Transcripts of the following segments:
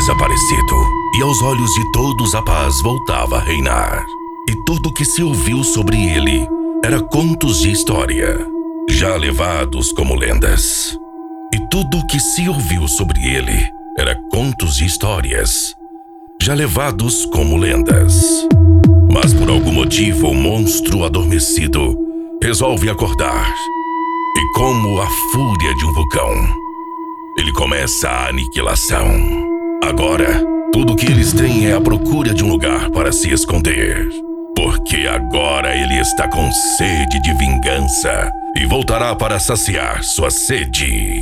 desaparecido, e aos olhos de todos a paz voltava a reinar. E tudo que se ouviu sobre ele era contos de história, já levados como lendas. E tudo que se ouviu sobre ele era contos de histórias, já levados como lendas. Mas por algum motivo o monstro adormecido resolve acordar. E como a fúria de um vulcão, ele começa a aniquilação. Agora, tudo que eles têm é a procura de um lugar para se esconder. Porque agora ele está com sede de vingança e voltará para saciar sua sede.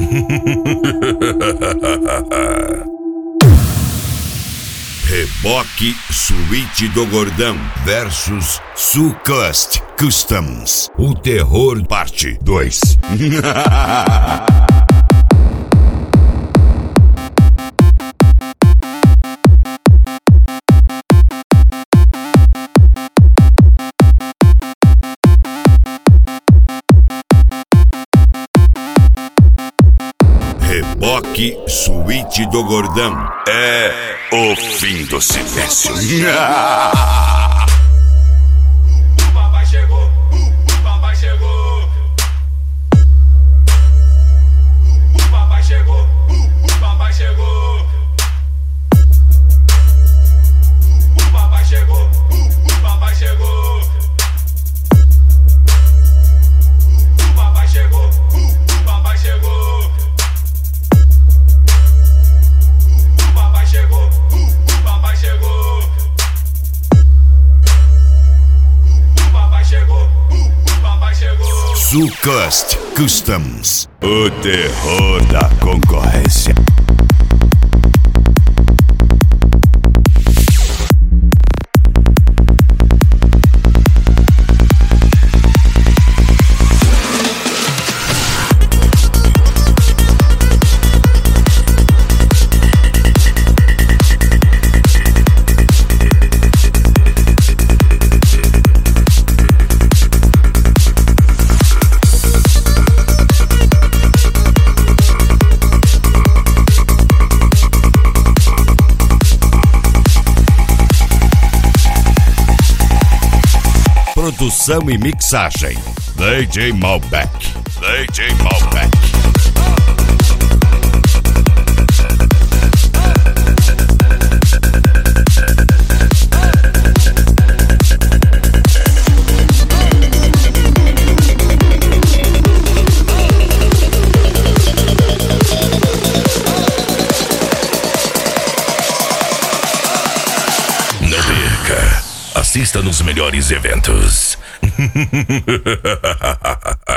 Reboque Suíte do Gordão versus Sucust Customs. O Terror Parte 2. Reboque Suíte do Gordão é o fim do silêncio. O papai chegou, o papai chegou. O papai chegou, o papai chegou. O papai chegou, o papai chegou. O papai chegou, o papai chegou. O papai chegou, o papai chegou. O papai chegou, o papai chegou. Sucust Customs, o terror da concorrência. Produção e mixagem DJ Malbec. DJ Malbec. Não perca. Assista nos melhores eventos.